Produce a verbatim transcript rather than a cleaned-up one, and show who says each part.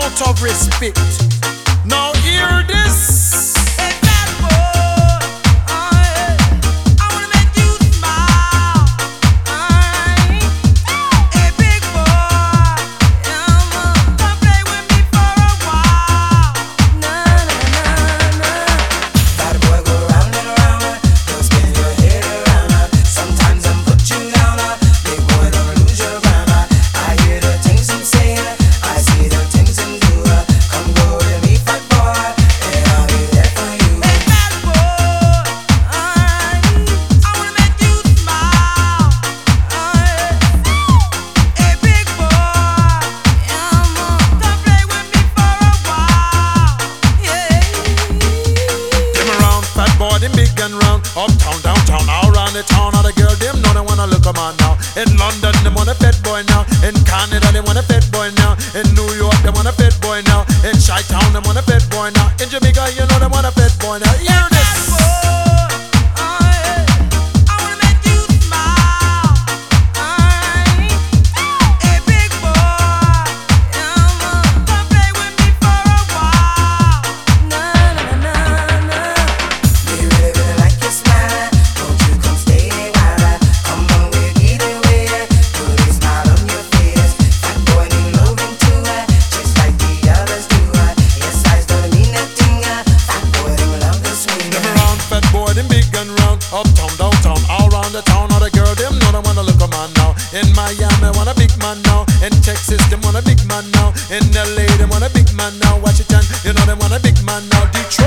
Speaker 1: out of respect. Now hear this.
Speaker 2: Hey, bad boy, I, I wanna make you smile. I, hey, big boy, um, come play with me for a while. Na na na na.
Speaker 3: Bad boy, go round and round, don't spin your head around. Sometimes I'm put you down, big boy, don't lose your ground. I hear the things I'm saying, I see the things I'm doing. Come go with me, fat boy, and I'll be there for you.
Speaker 2: Hey, bad boy, I, I wanna make you smile. I, hey, big boy, um, come play with me for a while. Yeah.
Speaker 1: Them around, fat boy, them big and round. Uptown, downtown, all around the town. All the girl, them know they wanna look 'em on now. In London, they want a fat boy now. In Canada, they want a fat boy now. In New York, they want a fat boy now. In Chi-Town, they want a fat boy now. In Jamaica, you know they want a fat boy now. Hear this.
Speaker 3: We really, really like your smile. Won't you come stay a while? Come on, we'll get away. Put a smile on your face. Fat boy need loving too, just like the others do. Your size don't mean nothing. Fat boy don't love the swing.
Speaker 1: Them around, fat boy, them big and round. Uptown, downtown, all around the town. All the girl, them know they wanna look 'em on now. In Miami, want a big man now. In Texas, them want a big man now. In L A, they want a big man now. Washington, you know they want a big man now. Detroit.